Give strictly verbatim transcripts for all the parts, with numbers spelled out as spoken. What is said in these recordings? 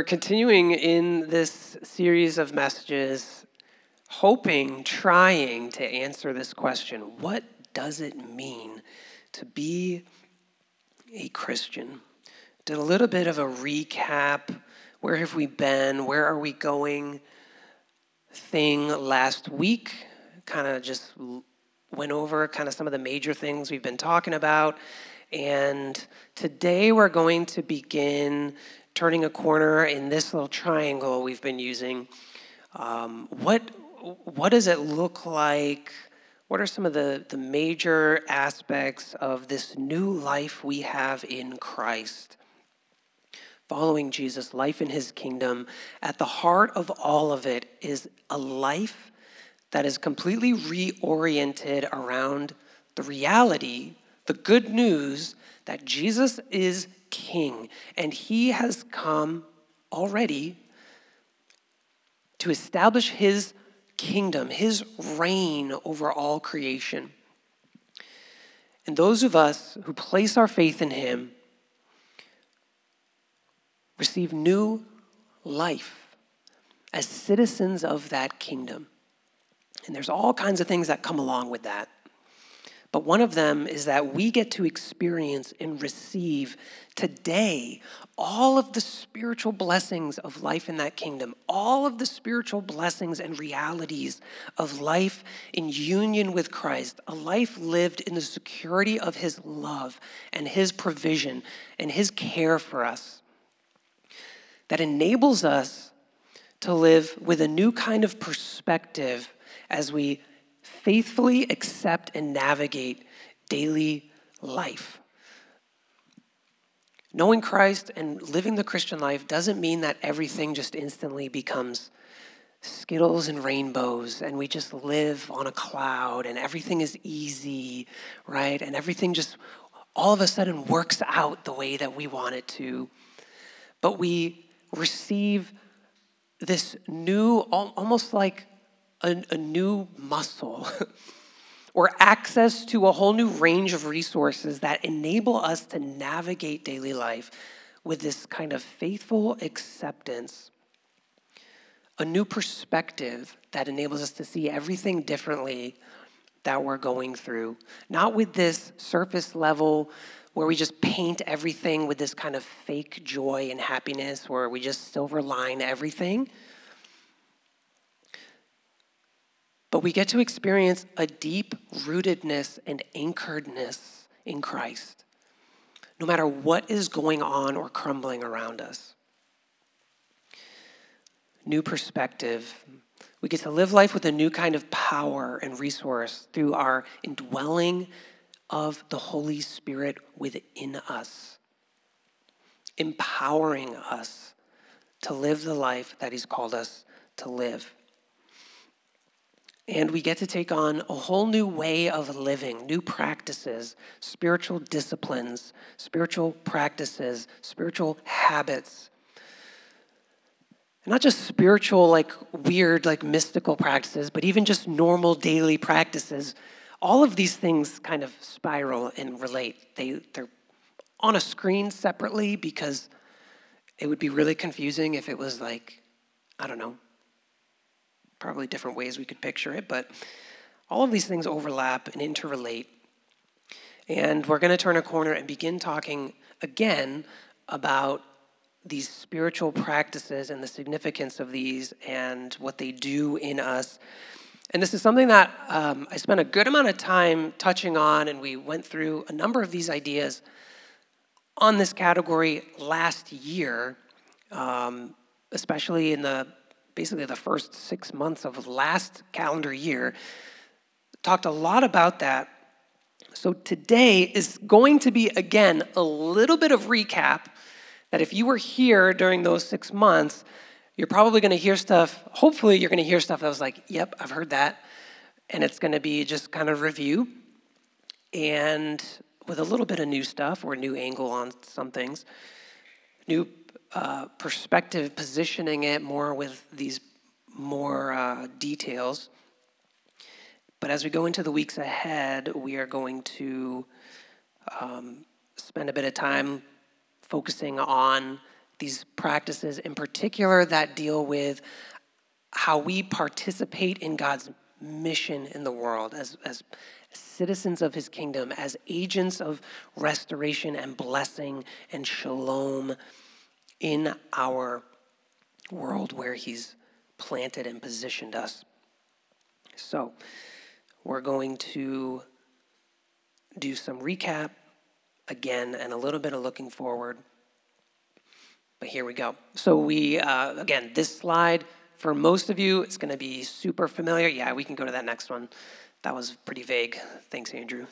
We're continuing in this series of messages, hoping, trying to answer this question: what does it mean to be a Christian? Did a little bit of a recap. Where have we been? Where are we going? Thing last week. Kind of just went over kind of some of the major things we've been talking about. And today we're going to begin turning a corner in this little triangle we've been using. Um, what what does it look like? What are some of the, the major aspects of this new life we have in Christ? Following Jesus, life in his kingdom. At the heart of all of it is a life that is completely reoriented around the reality, the good news that Jesus is King, and he has come already to establish his kingdom, his reign over all creation. And those of us who place our faith in him receive new life as citizens of that kingdom. And there's all kinds of things that come along with that. But one of them is that we get to experience and receive today all of the spiritual blessings of life in that kingdom, all of the spiritual blessings and realities of life in union with Christ, a life lived in the security of his love and his provision and his care for us, that enables us to live with a new kind of perspective as we faithfully accept and navigate daily life. Knowing Christ and living the Christian life doesn't mean that everything just instantly becomes Skittles and rainbows and we just live on a cloud and everything is easy, right? And everything just all of a sudden works out the way that we want it to. But we receive this new, almost like A, a new muscle or access to a whole new range of resources that enable us to navigate daily life with this kind of faithful acceptance, a new perspective that enables us to see everything differently that we're going through, not with this surface level where we just paint everything with this kind of fake joy and happiness where we just silver line everything. But we get to experience a deep rootedness and anchoredness in Christ, no matter what is going on or crumbling around us. New perspective. We get to live life with a new kind of power and resource through our indwelling of the Holy Spirit within us, empowering us to live the life that he's called us to live. And we get to take on a whole new way of living, new practices, spiritual disciplines, spiritual practices, spiritual habits. Not just spiritual, like weird, like mystical practices, but even just normal daily practices. All of these things kind of spiral and relate. They, they're on a screen separately because it would be really confusing if it was like, I don't know, probably different ways we could picture it, but all of these things overlap and interrelate. And we're going to turn a corner and begin talking again about these spiritual practices and the significance of these and what they do in us. And this is something that um, I spent a good amount of time touching on, and we went through a number of these ideas on this category last year, um, especially in the basically the first six months of last calendar year. Talked a lot about that. So today is going to be, again, a little bit of recap that if you were here during those six months, you're probably going to hear stuff, hopefully you're going to hear stuff that was like, yep, I've heard that. And it's going to be just kind of review and with a little bit of new stuff or a new angle on some things, new Uh, perspective, positioning it more with these more uh, details. But as we go into the weeks ahead, we are going to um, spend a bit of time focusing on these practices in particular that deal with how we participate in God's mission in the world as, as citizens of his kingdom, as agents of restoration and blessing and shalom in our world where he's planted and positioned us. So we're going to do some recap again and a little bit of looking forward. But here we go. So we, uh, again, this slide, for most of you, it's going to be super familiar. Yeah, we can go to that next one. That was pretty vague. Thanks, Andrew.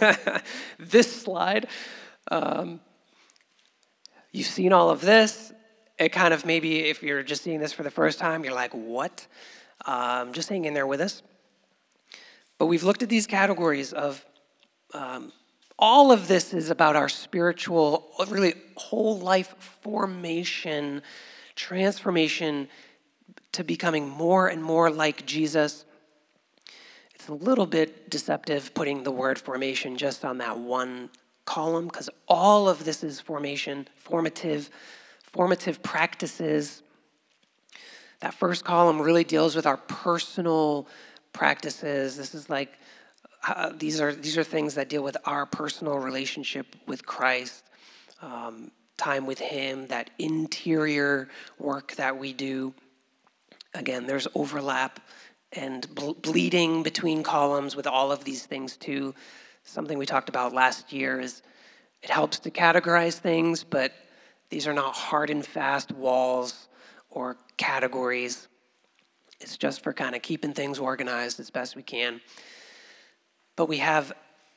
This slide, um, you've seen all of this. It kind of maybe, if you're just seeing this for the first time, you're like, what? Um, just hang in there with us. But we've looked at these categories of um, all of this is about our spiritual, really whole life formation, transformation to becoming more and more like Jesus. It's a little bit deceptive putting the word formation just on that one column because all of this is formation, formative, formative practices. That first column really deals with our personal practices. This is like Uh, these are these are things that deal with our personal relationship with Christ, um, time with him, that interior work that we do. Again, there's overlap and ble- bleeding between columns with all of these things too. Something we talked about last year is it helps to categorize things, but these are not hard and fast walls or categories. It's just for kind of keeping things organized as best we can. But we have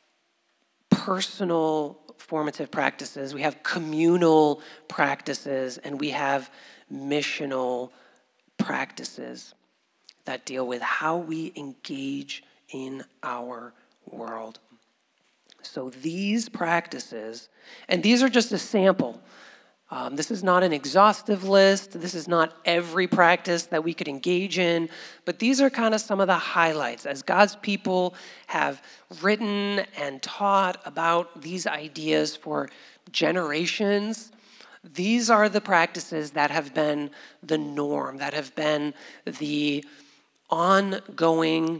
personal formative practices, we have communal practices, and we have missional practices that deal with how we engage in our world. So these practices, and these are just a sample. Um, this is not an exhaustive list. This is not every practice that we could engage in, but these are kind of some of the highlights. As God's people have written and taught about these ideas for generations, these are the practices that have been the norm, that have been the ongoing,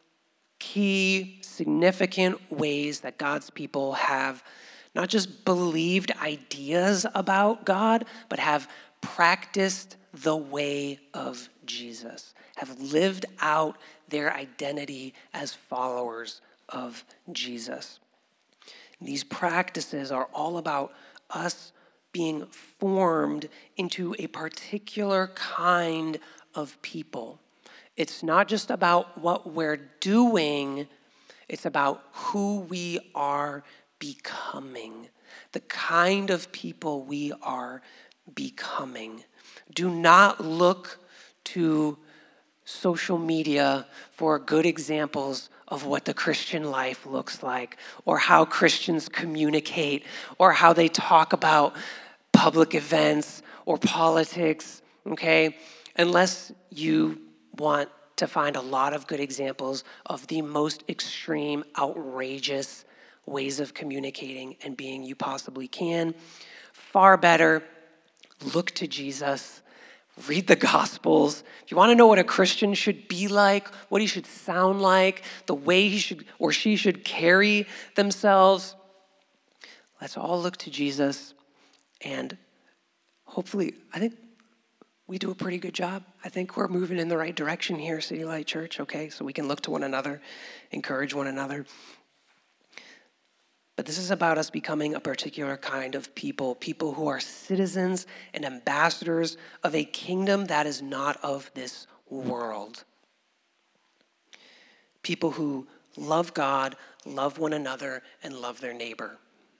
key, significant ways that God's people have not just believed ideas about God, but have practiced the way of Jesus, have lived out their identity as followers of Jesus. These practices are all about us being formed into a particular kind of people. It's not just about what we're doing, it's about who we are becoming, the kind of people we are becoming. Do not look to social media for good examples of what the Christian life looks like, or how Christians communicate, or how they talk about public events or politics, okay? Unless you want to find a lot of good examples of the most extreme, outrageous ways of communicating and being you possibly can. Far better, look to Jesus, read the Gospels. If you want to know what a Christian should be like, what he should sound like, the way he should or she should carry themselves, let's all look to Jesus. And hopefully, I think we do a pretty good job. I think we're moving in the right direction here, City Light Church, okay? So we can look to one another, encourage one another. But this is about us becoming a particular kind of people, people who are citizens and ambassadors of a kingdom that is not of this world. People who love God, love one another, and love their neighbor.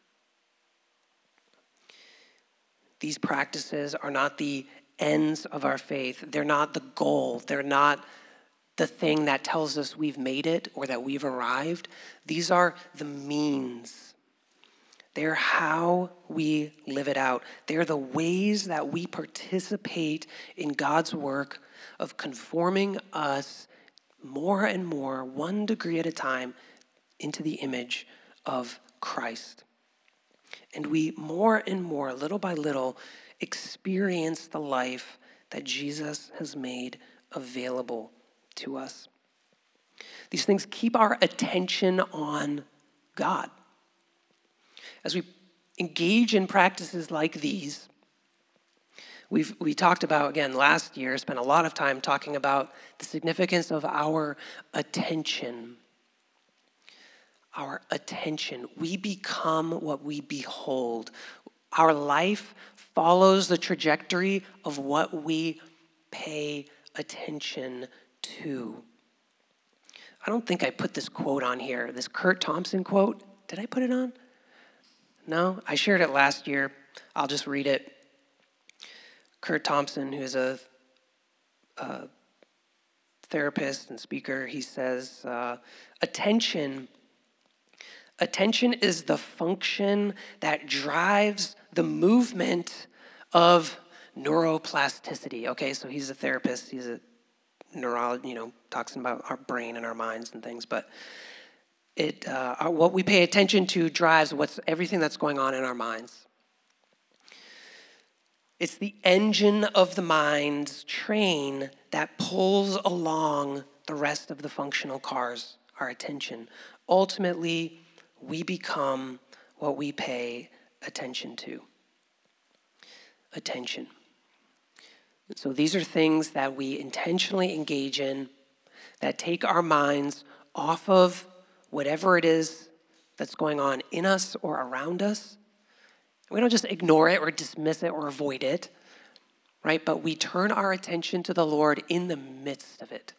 These practices are not the ends of our faith. They're not the goal. They're not the thing that tells us we've made it or that we've arrived. These are the means. They're how we live it out. They're the ways that we participate in God's work of conforming us more and more, one degree at a time, into the image of Christ. And we more and more, little by little, experience the life that Jesus has made available to us. These things keep our attention on God. As we engage in practices like these, we've we talked about, again, last year, spent a lot of time talking about the significance of our attention. Our attention. We become what we behold. Our life follows the trajectory of what we pay attention to. I don't think I put this quote on here, this Curt Thompson quote. Did I put it on? No, I shared it last year. I'll just read it. Curt Thompson, who is a, a therapist and speaker, he says, uh, attention, attention is the function that drives the movement of neuroplasticity. Okay, so he's a therapist. He's a neurologist, you know, talks about our brain and our minds and things, but it uh, what we pay attention to drives what's everything that's going on in our minds. It's the engine of the mind's train that pulls along the rest of the functional cars, our attention. Ultimately, we become what we pay attention to. Attention. So these are things that we intentionally engage in that take our minds off of whatever it is that's going on in us or around us. We don't just ignore it or dismiss it or avoid it, right? But we turn our attention to the Lord in the midst of it.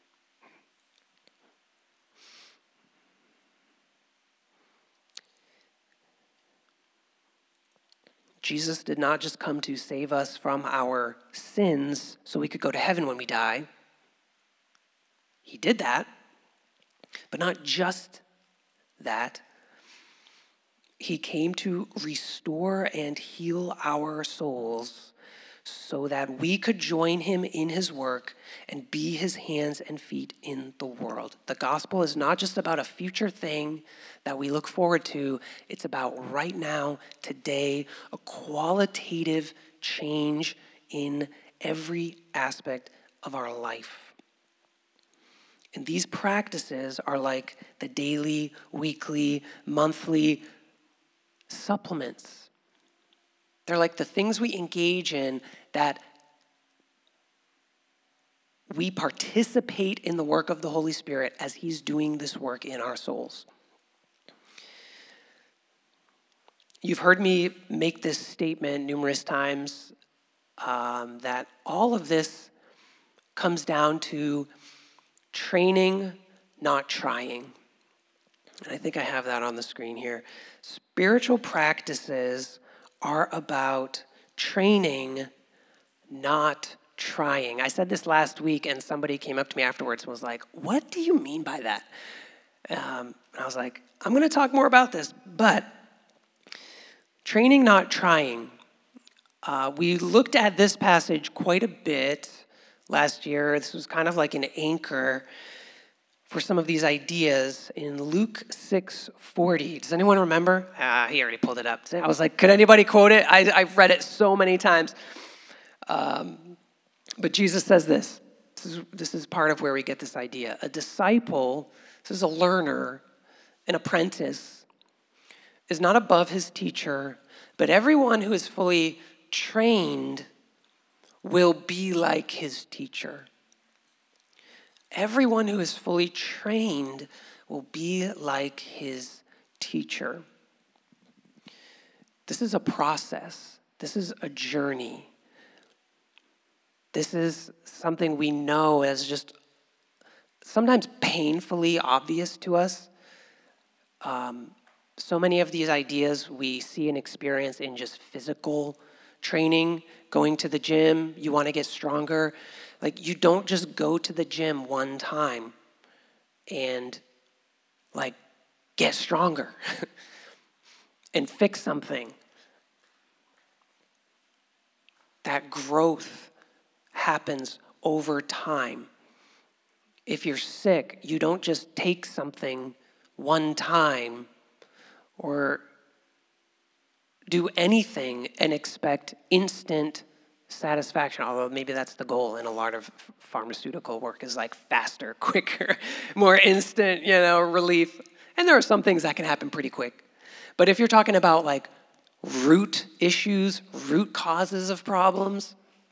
Jesus did not just come to save us from our sins so we could go to heaven when we die. He did that, but not just that. He came to restore and heal our souls so that we could join him in his work and be his hands and feet in the world. The gospel is not just about a future thing that we look forward to. It's about right now, today, a qualitative change in every aspect of our life. And these practices are like the daily, weekly, monthly supplements. They're like the things we engage in that we participate in the work of the Holy Spirit as he's doing this work in our souls. You've heard me make this statement numerous times um, that all of this comes down to training, not trying. And I think I have that on the screen here. Spiritual practices are about training, not trying. I said this last week, and somebody came up to me afterwards and was like, what do you mean by that? Um, and I was like, I'm going to talk more about this, but training, not trying. Uh, we looked at this passage quite a bit last year. This was kind of like an anchor for some of these ideas in Luke six forty. Does anyone remember? Ah, he already pulled it up. I was like, could anybody quote it? I, I've read it so many times. Um, but Jesus says this. This is, this is part of where we get this idea. A disciple, this is a learner, an apprentice, is not above his teacher, but everyone who is fully trained will be like his teacher. Everyone who is fully trained will be like his teacher. This is a process. This is a journey. This is something we know as just sometimes painfully obvious to us. Um, so many of these ideas we see and experience in just physical training, going to the gym, you want to get stronger. Like, you don't just go to the gym one time and, like, get stronger and fix something. That growth happens over time. If you're sick, you don't just take something one time or do anything and expect instant satisfaction, although maybe that's the goal in a lot of pharmaceutical work, is like faster, quicker, more instant, you know, relief. And there are some things that can happen pretty quick. But if you're talking about like root issues, root causes of problems,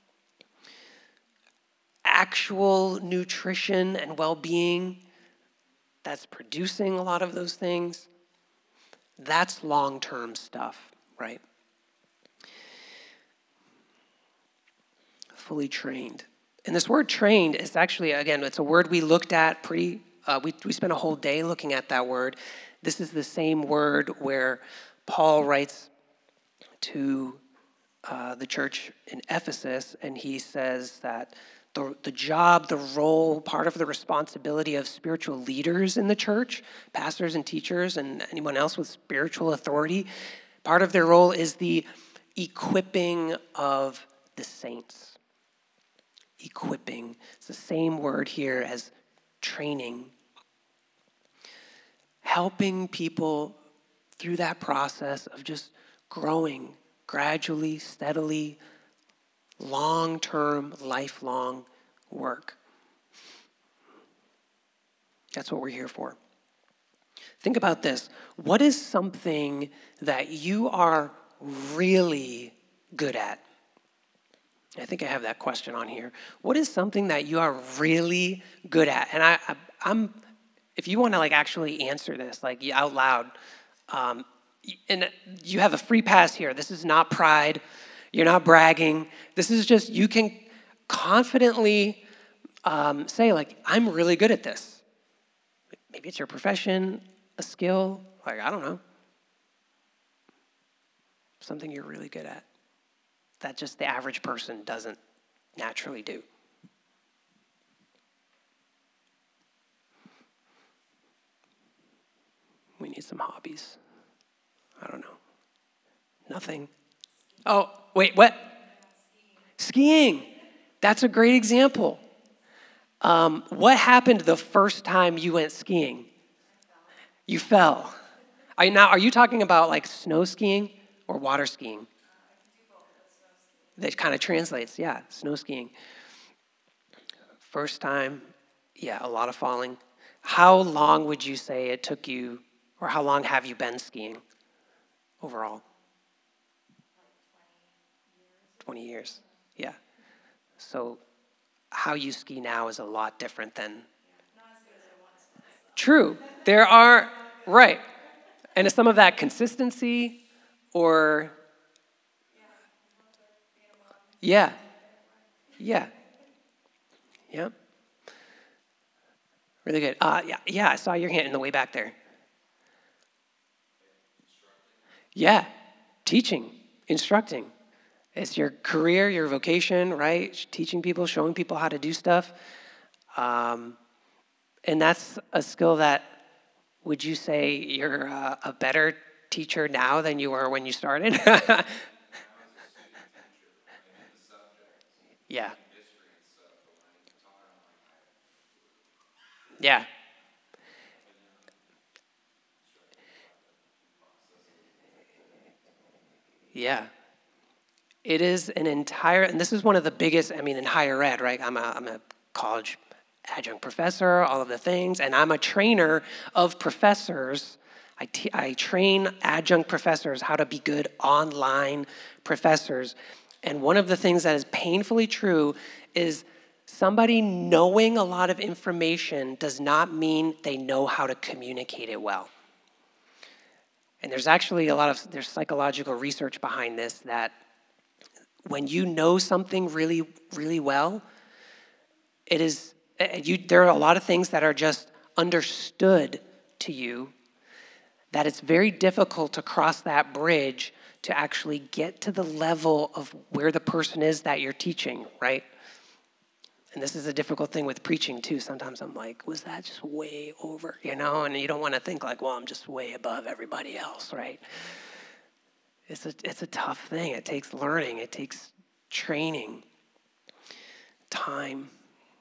actual nutrition and well-being that's producing a lot of those things, that's long-term stuff, right? Fully trained. And this word trained is actually, again, it's a word we looked at pretty, uh, we, we spent a whole day looking at that word. This is the same word where Paul writes to uh, the church in Ephesus, and he says that the, the job, the role, part of the responsibility of spiritual leaders in the church, pastors and teachers and anyone else with spiritual authority, part of their role is the equipping of the saints. Equipping. It's the same word here as training. Helping people through that process of just growing gradually, steadily, long-term, lifelong work. That's what we're here for. Think about this. What is something that you are really good at? I think I have that question on here. What is something that you are really good at? And I, I I'm, if you want to like actually answer this like out loud, um, and you have a free pass here. This is not pride. You're not bragging. This is just, you can confidently um, say, like, I'm really good at this. Maybe it's your profession, a skill, like, I don't know. Something you're really good at that just the average person doesn't naturally do. We need some hobbies. I don't know. Nothing. Oh, wait, what? Skiing. That's a great example. Um, what happened the first time you went skiing? You fell. Are you, now, are you talking about like snow skiing or water skiing? That kind of translates, yeah, snow skiing. First time, yeah, a lot of falling. How long would you say it took you, or how long have you been skiing overall? twenty years, yeah. So how you ski now is a lot different than... True, there are, right. And is some of that consistency or... Yeah, yeah, yeah. Really good. Uh, yeah, yeah, I saw your hand in the way back there. Yeah, teaching, instructing. It's your career, your vocation, right? Teaching people, showing people how to do stuff. Um, and that's a skill that, would you say you're uh, a better teacher now than you were when you started? Yeah. Yeah. Yeah. It is an entire, and this is one of the biggest, I mean, in higher ed, right? I'm a, I'm a college adjunct professor, all of the things, and I'm a trainer of professors. I, t- I train adjunct professors how to be good online professors. And one of the things that is painfully true is somebody knowing a lot of information does not mean they know how to communicate it well. And there's actually a lot of, there's psychological research behind this that when you know something really, really well, it is, you, there are a lot of things that are just understood to you that it's very difficult to cross that bridge to actually get to the level of where the person is that you're teaching, right? And this is a difficult thing with preaching too. Sometimes I'm like, was that just way over, you know? And you don't want to think like, well, I'm just way above everybody else, right? It's a, it's a tough thing. It takes learning. It takes training, time.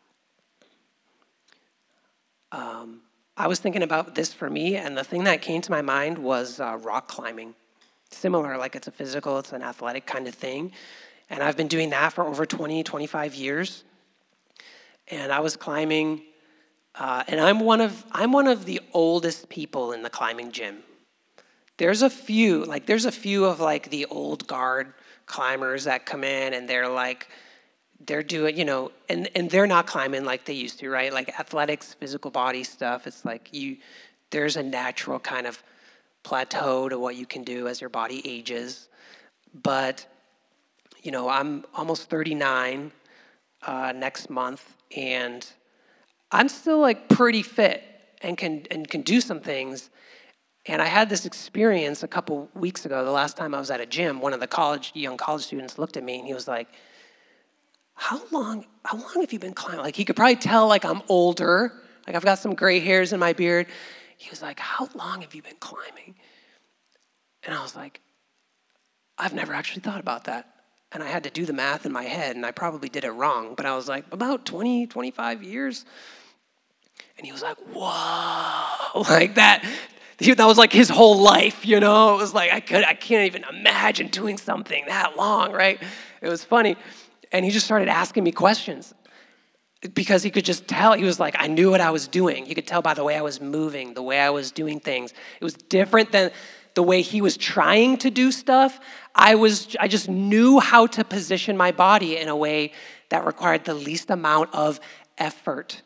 Um, I was thinking about this for me, and the thing that came to my mind was uh, rock climbing. similar, like it's a physical, it's an athletic kind of thing. And I've been doing that for over twenty, twenty-five years. And I was climbing, uh, and I'm one of I'm one of the oldest people in the climbing gym. There's a few, like there's a few of like the old guard climbers that come in and they're like, they're doing, you know, and, and they're not climbing like they used to, right? Like athletics, physical body stuff, it's like you, there's a natural kind of plateau to what you can do as your body ages. But, you know, I'm almost thirty-nine uh, next month, and I'm still like pretty fit and can and can do some things. And I had this experience a couple weeks ago. The last time I was at a gym, one of the college young college students looked at me and he was like, how long, how long have you been climbing? Like he could probably tell like I'm older, like I've got some gray hairs in my beard. He was like, how long have you been climbing? And I was like, I've never actually thought about that. And I had to do the math in my head, and I probably did it wrong, but I was like, about twenty, twenty-five years. And he was like, whoa, like that. That was like his whole life, you know? It was like, I could, I can't even imagine doing something that long, right? It was funny. And he just started asking me questions because he could just tell. He was like, I knew what I was doing. You could tell by the way I was moving, the way I was doing things. It was different than the way he was trying to do stuff. I was, I just knew how to position my body in a way that required the least amount of effort.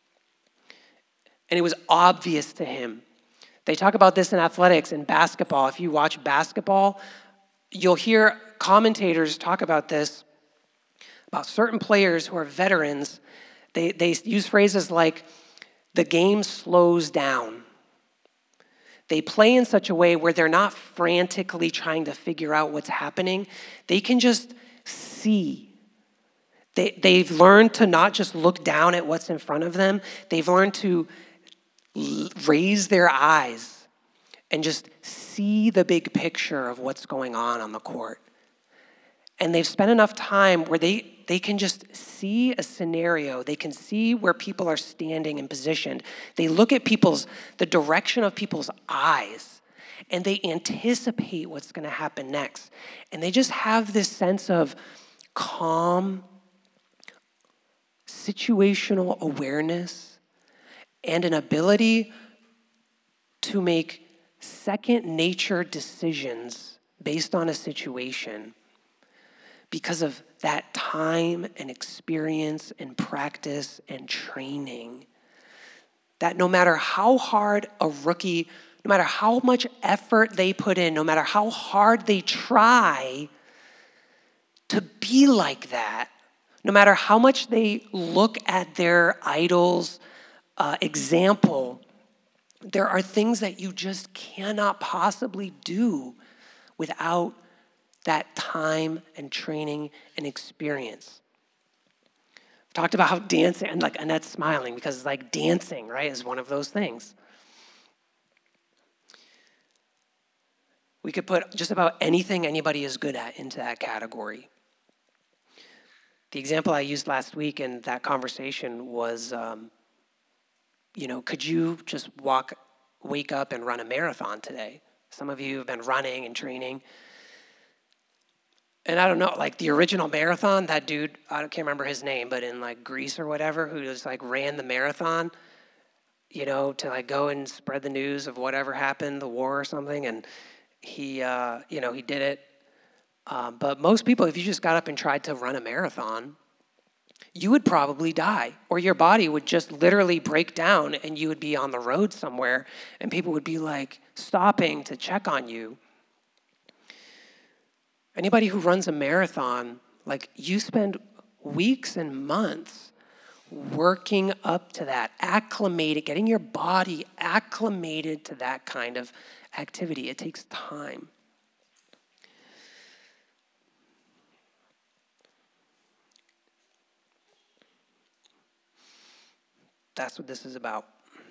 And it was obvious to him. They talk about this in athletics and basketball. If you watch basketball, you'll hear commentators talk about this, about certain players who are veterans. They, they use phrases like, the game slows down. They play in such a way where they're not frantically trying to figure out what's happening. They can just see. They, they've learned to not just look down at what's in front of them. They've learned to l- raise their eyes and just see the big picture of what's going on on the court. And they've spent enough time where they, they can just see a scenario. They can see where people are standing and positioned. They look at people's, the direction of people's eyes, and they anticipate what's going to happen next. And they just have this sense of calm, situational awareness, and an ability to make second nature decisions based on a situation, because of that time and experience and practice and training. That no matter how hard a rookie, no matter how much effort they put in, no matter how hard they try to be like that, no matter how much they look at their idol's uh, example, there are things that you just cannot possibly do without that time and training and experience. I've talked about how dancing, and like Annette's smiling because it's like dancing, right, is one of those things. We could put just about anything anybody is good at into that category. The example I used last week in that conversation was, um, you know, could you just walk, wake up and run a marathon today? Some of you have been running and training. And I don't know, like the original marathon, that dude, I can't remember his name, but in like Greece or whatever, who just like ran the marathon, you know, to like go and spread the news of whatever happened, the war or something. And he, uh, you know, he did it. Um, but most people, if you just got up and tried to run a marathon, you would probably die, or your body would just literally break down and you would be on the road somewhere and people would be like stopping to check on you. Anybody who runs a marathon, like you spend weeks and months working up to that, acclimated, getting your body acclimated to that kind of activity. It takes time. That's what this is about.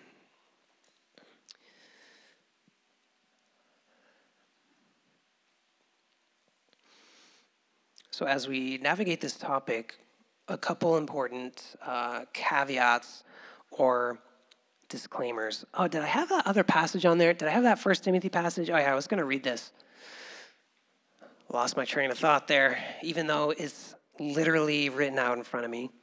So as we navigate this topic, a couple important uh, caveats or disclaimers. Oh, did I have that other passage on there? Did I have that First Timothy passage? Oh yeah, I was going to read this. Lost my train of thought there, even though it's literally written out in front of me.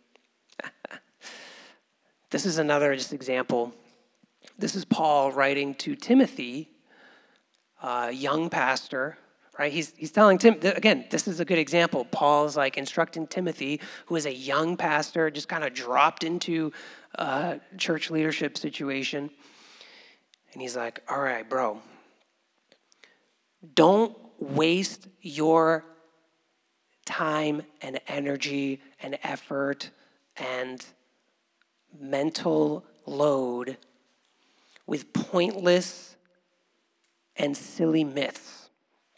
This is another just example. This is Paul writing to Timothy, a young pastor, right? He's, he's telling Tim, again, this is a good example. Paul's like instructing Timothy, who is a young pastor, just kind of dropped into a church leadership situation. And he's like, all right, bro, don't waste your time and energy and effort and mental load with pointless and silly myths.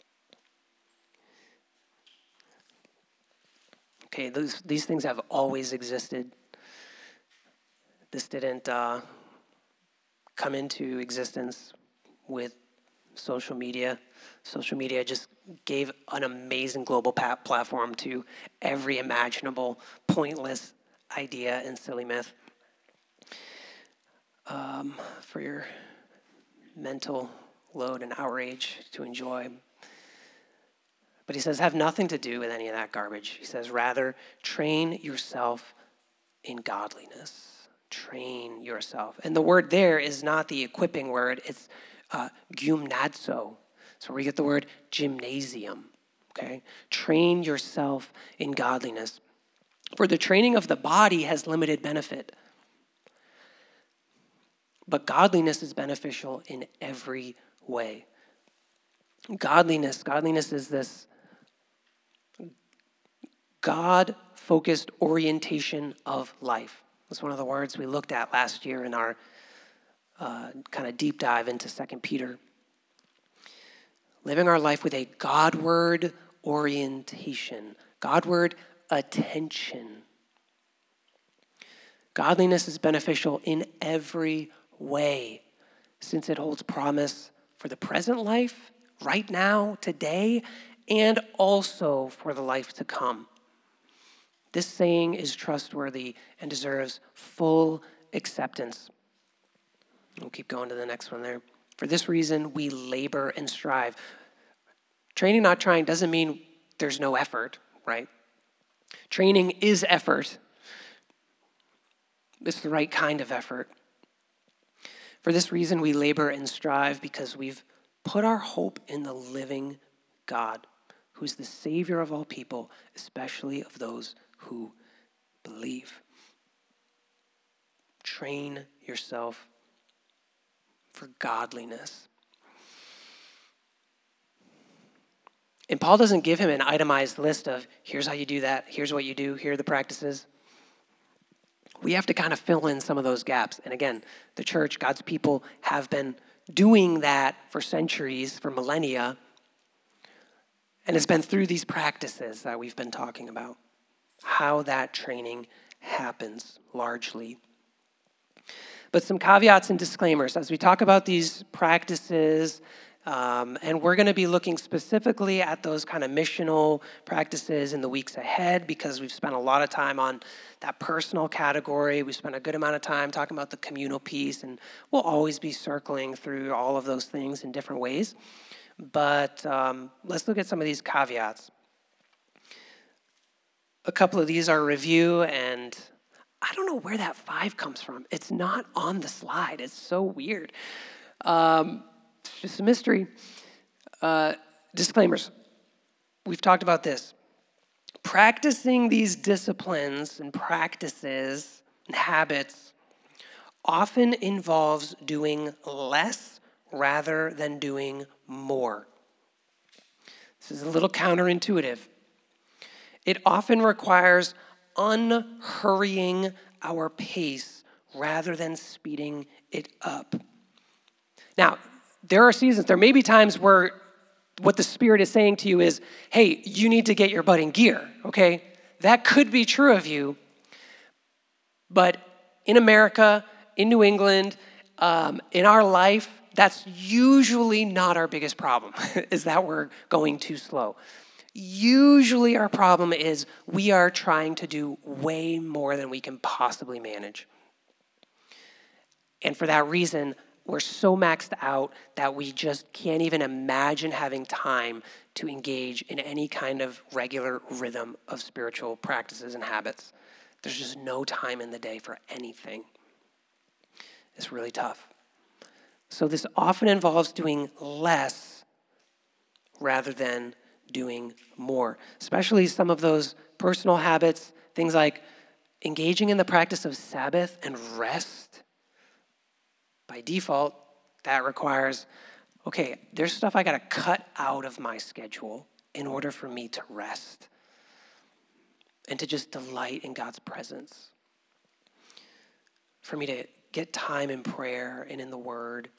Okay, those, these things have always existed. This didn't uh, come into existence with social media. Social media just gave an amazing global pa- platform to every imaginable pointless idea and silly myth. Um, for your mental load and outrage to enjoy. But he says, have nothing to do with any of that garbage. He says, rather, train yourself in godliness. Train yourself. And the word there is not the equipping word. It's uh, gymnazo. So we get the word gymnasium. Okay? Train yourself in godliness. For the training of the body has limited benefit. But godliness is beneficial in every way. Godliness, godliness is this God-focused orientation of life. That's one of the words we looked at last year in our uh, kind of deep dive into Second Peter. Living our life with a Godward orientation, Godward attention. Godliness is beneficial in every way, since it holds promise for the present life, right now, today, and also for the life to come. This saying is trustworthy and deserves full acceptance. We'll keep going to the next one there. For this reason, we labor and strive. Training, not trying, doesn't mean there's no effort, right? Training is effort. It's the right kind of effort. For this reason, we labor and strive because we've put our hope in the living God, who's the Savior of all people, especially of those who believe. Train yourself for godliness. And Paul doesn't give him an itemized list of, here's how you do that, here's what you do, here are the practices. We have to kind of fill in some of those gaps. And again, the church, God's people, have been doing that for centuries, for millennia. And it's been through these practices that we've been talking about, how that training happens largely. But some caveats and disclaimers as we talk about these practices. Um, and we're going to be looking specifically at those kind of missional practices in the weeks ahead because we've spent a lot of time on that personal category. We spent a good amount of time talking about the communal piece, and we'll always be circling through all of those things in different ways. But um, let's look at some of these caveats. A couple of these are review, and I don't know where that five comes from. It's not on the slide. It's so weird. Um, It's just a mystery. Uh, disclaimers. We've talked about this. Practicing these disciplines and practices and habits often involves doing less rather than doing more. This is a little counterintuitive. It often requires unhurrying our pace rather than speeding it up. Now, there are seasons, there may be times where what the Spirit is saying to you is, hey, you need to get your butt in gear, okay? That could be true of you. But in America, in New England, um, in our life, that's usually not our biggest problem, is that we're going too slow. Usually our problem is we are trying to do way more than we can possibly manage. And for that reason, we're so maxed out that we just can't even imagine having time to engage in any kind of regular rhythm of spiritual practices and habits. There's just no time in the day for anything. It's really tough. So this often involves doing less rather than doing more, especially some of those personal habits, things like engaging in the practice of Sabbath and rest. By default, that requires, okay, there's stuff I got to cut out of my schedule in order for me to rest and to just delight in God's presence. For me to get time in prayer and in the Word.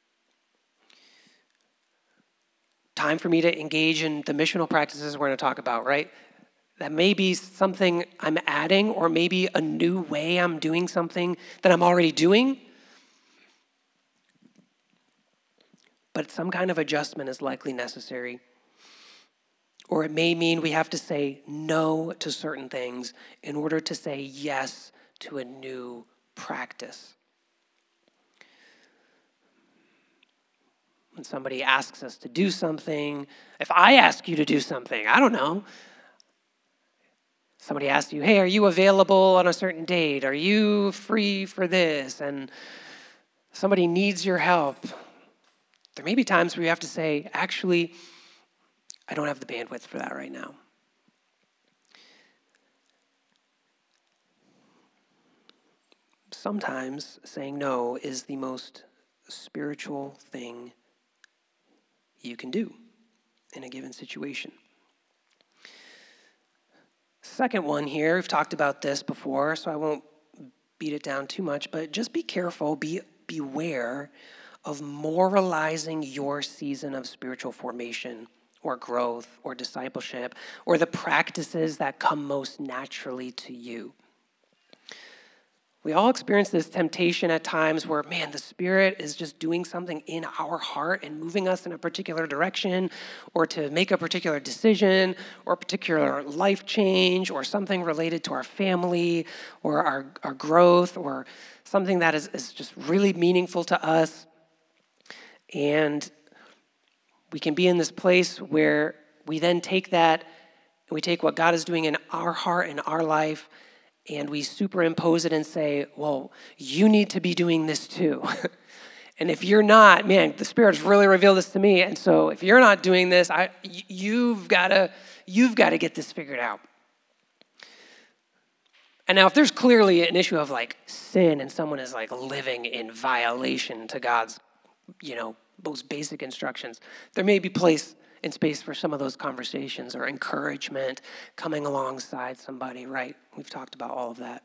Time for me to engage in the missional practices we're going to talk about, right? That may be something I'm adding, or maybe a new way I'm doing something that I'm already doing. But some kind of adjustment is likely necessary. Or it may mean we have to say no to certain things in order to say yes to a new practice. When somebody asks us to do something, if I ask you to do something, I don't know. Somebody asks you, hey, are you available on a certain date? Are you free for this? And somebody needs your help. There may be times where you have to say, actually, I don't have the bandwidth for that right now. Sometimes saying no is the most spiritual thing you can do in a given situation. Second one here, we've talked about this before, so I won't beat it down too much, but just be careful, be beware of moralizing your season of spiritual formation or growth or discipleship or the practices that come most naturally to you. We all experience this temptation at times where, man, the Spirit is just doing something in our heart and moving us in a particular direction, or to make a particular decision, or a particular life change, or something related to our family, or our, our growth, or something that is, is just really meaningful to us. And we can be in this place where we then take that, and we take what God is doing in our heart, in our life, and we superimpose it and say, well, you need to be doing this too. And if you're not, man, the Spirit's really revealed this to me. And so if you're not doing this, I, you've got to you've got to get this figured out. And now if there's clearly an issue of like sin and someone is like living in violation to God's, you know, most basic instructions, there may be place and space for some of those conversations or encouragement coming alongside somebody, right? We've talked about all of that.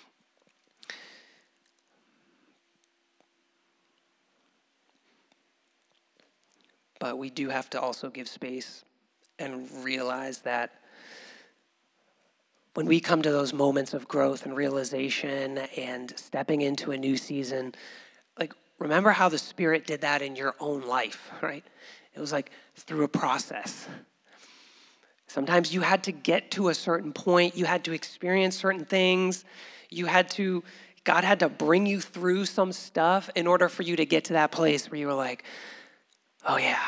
But we do have to also give space and realize that when we come to those moments of growth and realization and stepping into a new season, like remember how the Spirit did that in your own life, right? It was like through a process. Sometimes you had to get to a certain point. You had to experience certain things. You had to, God had to bring you through some stuff in order for you to get to that place where you were like, oh yeah.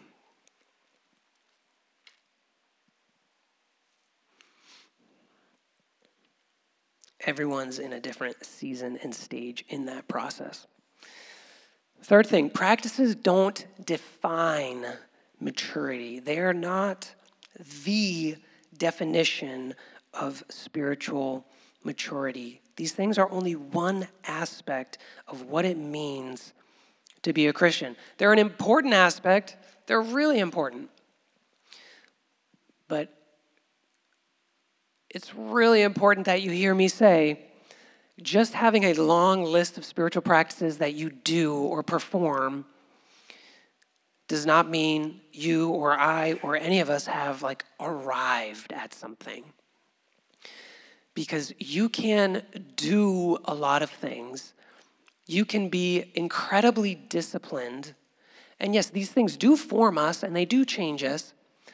Everyone's in a different season and stage in that process. Third thing, practices don't define maturity. They are not the definition of spiritual maturity. These things are only one aspect of what it means to be a Christian. They're an important aspect. They're really important. But it's really important that you hear me say, just having a long list of spiritual practices that you do or perform does not mean you or I or any of us have like arrived at something. Because you can do a lot of things. You can be incredibly disciplined. And yes, these things do form us and they do change us.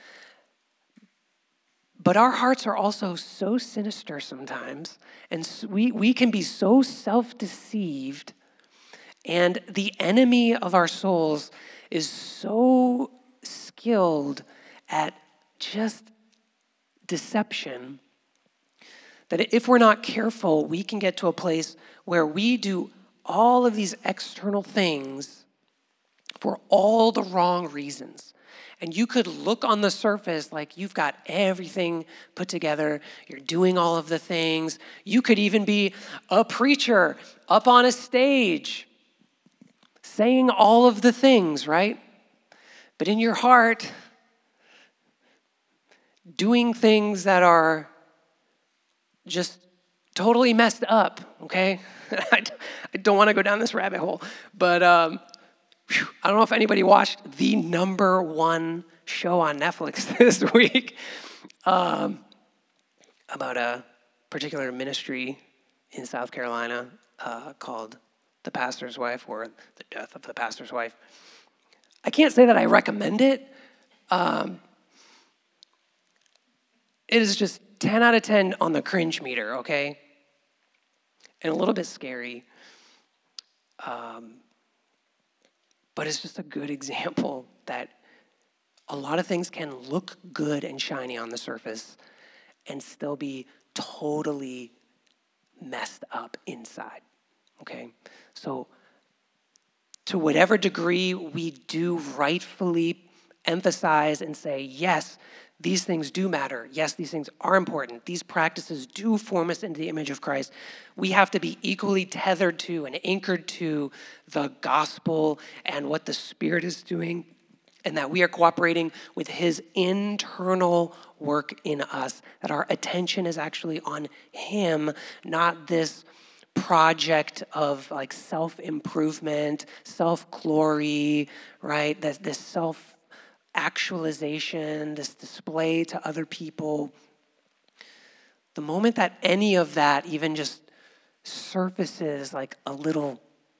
But our hearts are also so sinister sometimes, and we, we can be so self-deceived And the enemy of our souls is so skilled at just deception that if we're not careful, we can get to a place where we do all of these external things for all the wrong reasons. And you could look on the surface like you've got everything put together. You're doing all of the things. You could even be a preacher up on a stage saying all of the things, right? But in your heart, doing things that are just totally messed up, okay? I don't want to go down this rabbit hole, but um, whew, I don't know if anybody watched the number one show on Netflix this week um, about a particular ministry in South Carolina uh, called The Pastor's Wife, or The Death of the Pastor's Wife. I can't say that I recommend it. Um, it is just ten out of ten on the cringe meter, okay? And a little bit scary. Um, but it's just a good example that a lot of things can look good and shiny on the surface and still be totally messed up inside, okay? So to whatever degree we do rightfully emphasize and say, yes, these things do matter. Yes, these things are important. These practices do form us into the image of Christ. We have to be equally tethered to and anchored to the gospel and what the Spirit is doing, and that we are cooperating with his internal work in us, that our attention is actually on him, not this project of like self-improvement, self-glory, right? This, this self actualization, this display to other people. The moment that any of that even just surfaces like a little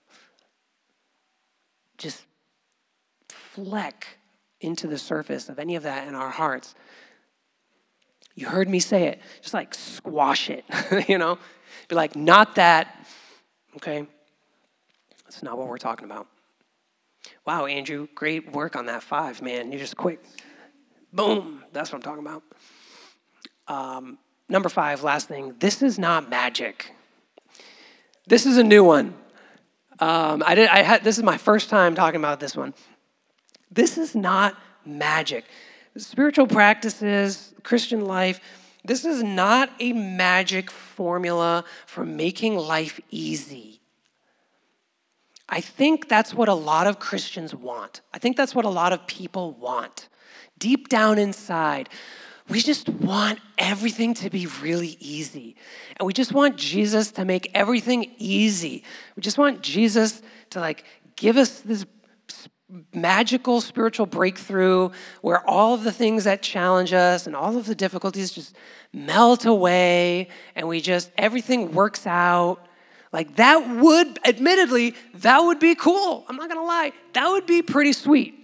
just fleck into the surface of any of that in our hearts, you heard me say it, just like squash it, you know? Be like, not that, okay? That's not what we're talking about. Wow, Andrew, great work on that five, man. You're just quick. Boom, that's what I'm talking about. Um, number five, last thing, this is not magic. This is a new one. Um, I did. I had. This is my first time talking about this one. This is not magic. Spiritual practices, Christian life, this is not a magic formula for making life easy. I think that's what a lot of Christians want. I think that's what a lot of people want. Deep down inside, we just want everything to be really easy. And we just want Jesus to make everything easy. We just want Jesus to like give us this magical spiritual breakthrough where all of the things that challenge us and all of the difficulties just melt away and we just, everything works out. Like that would, admittedly, that would be cool. I'm not gonna lie, that would be pretty sweet.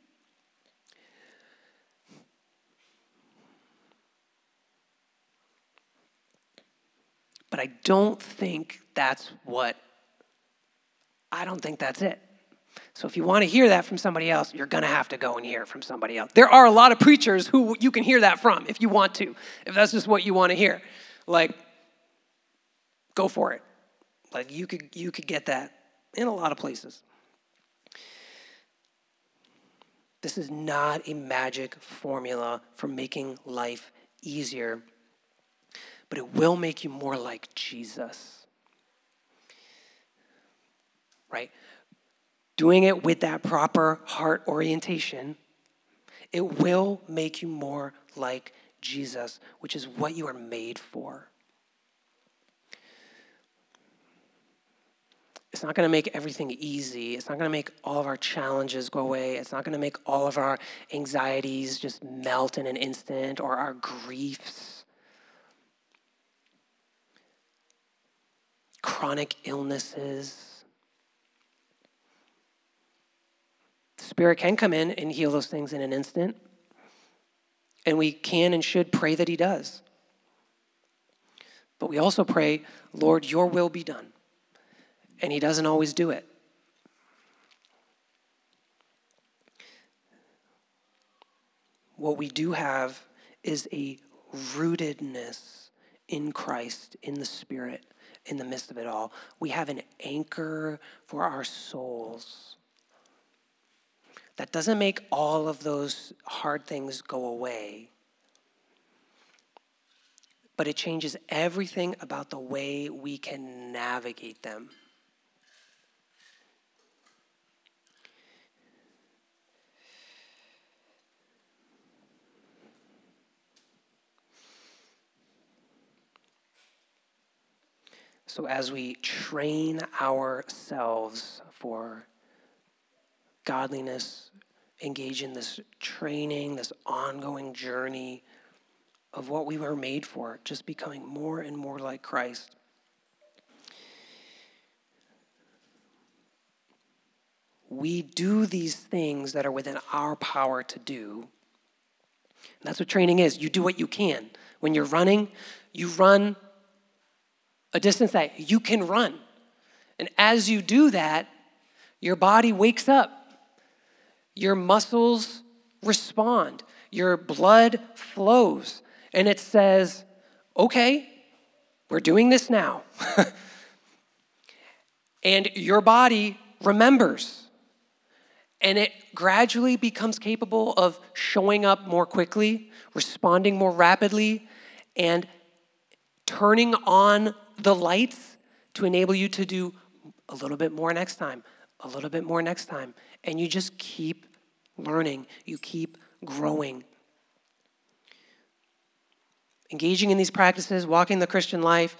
But I don't think that's what, I don't think that's it. So if you want to hear that from somebody else, you're going to have to go and hear it from somebody else. There are a lot of preachers who you can hear that from if you want to, if that's just what you want to hear. Like, go for it. Like, you could you could get that in a lot of places. This is not a magic formula for making life easier, but it will make you more like Jesus. Right? Doing it with that proper heart orientation, it will make you more like Jesus, which is what you are made for. It's not going to make everything easy. It's not going to make all of our challenges go away. It's not going to make all of our anxieties just melt in an instant, or our griefs, chronic illnesses. The Spirit can come in and heal those things in an instant, and we can and should pray that he does. But we also pray, Lord, your will be done. And he doesn't always do it. what we do have is a rootedness in Christ, in the Spirit, in the midst of it all. We have an anchor for our souls. That doesn't make all of those hard things go away, but it changes everything about the way we can navigate them. So as we train ourselves for godliness, engage in this training, this ongoing journey of what we were made for, just becoming more and more like Christ. We do these things that are within our power to do. And that's what training is. You do what you can. When you're running, you run a distance that you can run. And as you do that, your body wakes up. Your muscles respond. Your blood flows. And it says, okay, we're doing this now. And your body remembers. And it gradually becomes capable of showing up more quickly, responding more rapidly, and turning on the lights to enable you to do a little bit more next time, a little bit more next time. And you just keep learning. You keep growing. Engaging in these practices, walking the Christian life,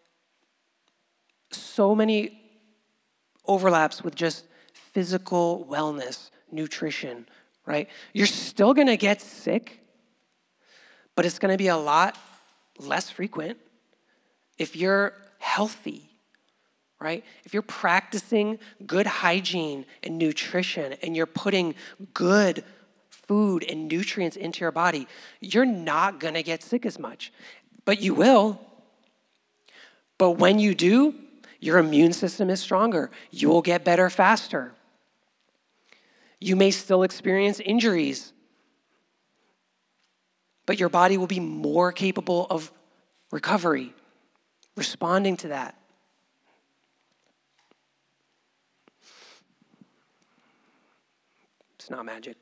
so many overlaps with just physical wellness, nutrition, right? You're still going to get sick, but it's going to be a lot less frequent if you're healthy, right? If you're practicing good hygiene and nutrition and you're putting good food and nutrients into your body, you're not going to get sick as much. But you will. But when you do, your immune system is stronger. You will get better faster. You may still experience injuries, but your body will be more capable of recovery, responding to that. It's not magic.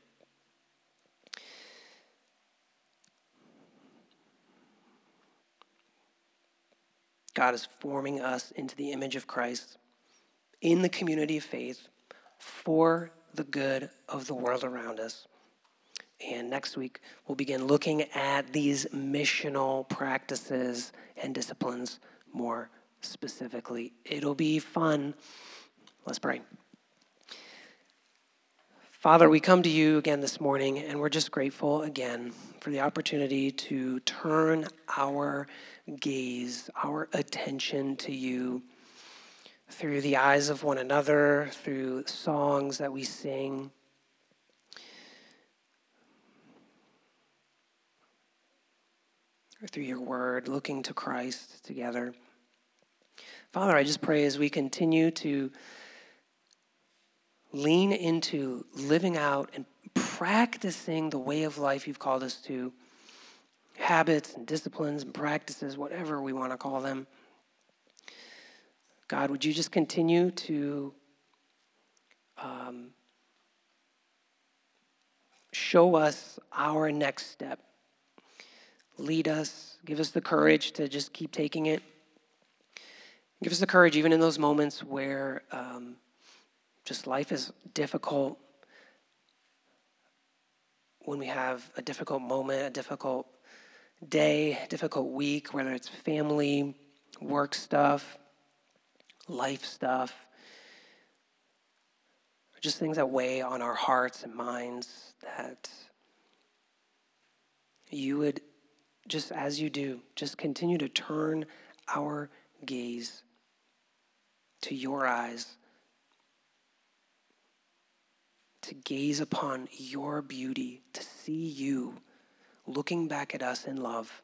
God is forming us into the image of Christ in the community of faith for the good of the world around us. And next week, we'll begin looking at these missional practices and disciplines more specifically. It'll be fun. Let's pray. Father, we come to you again this morning, and we're just grateful again for the opportunity to turn our gaze, our attention to you through the eyes of one another, through songs that we sing. Or through your word, looking to Christ together. Father, I just pray as we continue to lean into living out and practicing the way of life you've called us to, habits and disciplines and practices, whatever we want to call them. God, would you just continue to um, show us our next step. Lead us, give us the courage to just keep taking it. Give us the courage even in those moments where um, just life is difficult, when we have a difficult moment, a difficult day, a difficult week, whether it's family, work stuff, life stuff, or just things that weigh on our hearts and minds, that you would, just as you do, just continue to turn our gaze to your eyes, to gaze upon your beauty, to see you looking back at us in love.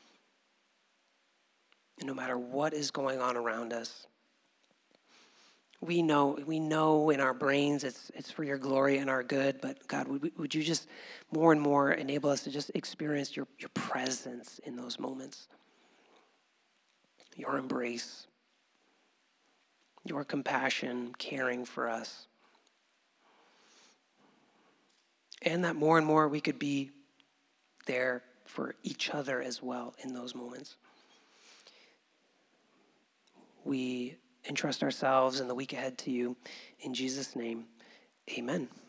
And no matter what is going on around us, We know, we know in our brains it's it's for your glory and our good, but God, would, would you just more and more enable us to just experience your, your presence in those moments, your embrace, your compassion, caring for us, and that more and more we could be there for each other as well in those moments. We entrust ourselves and the week ahead to you. In Jesus' name, amen.